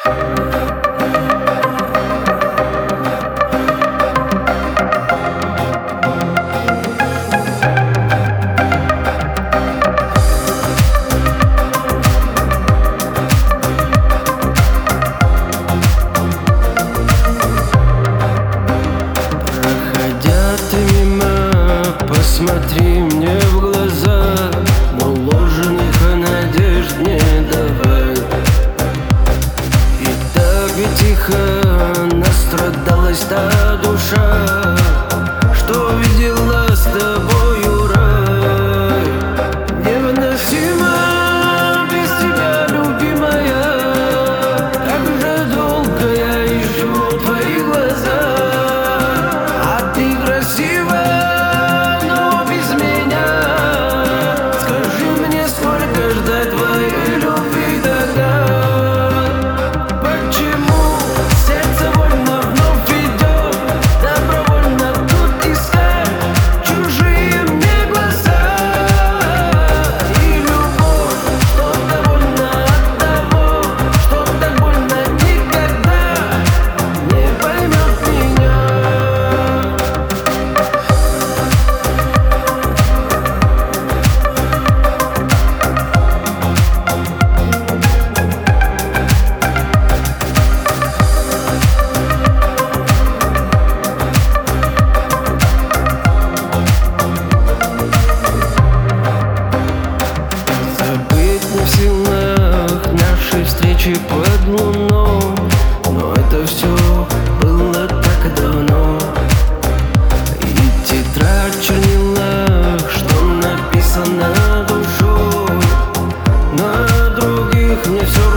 Смотри мне в глаза, но ложных надежд не давай. И так ведь тихо настрадалась та душа, что видела с тобою рай. Невыносимо без тебя, любимая, как же долго я ищу твои глаза. А ты красивая, под луной, но это все было так давно. И тетрадь в чернилах, что написано душой, на других мне все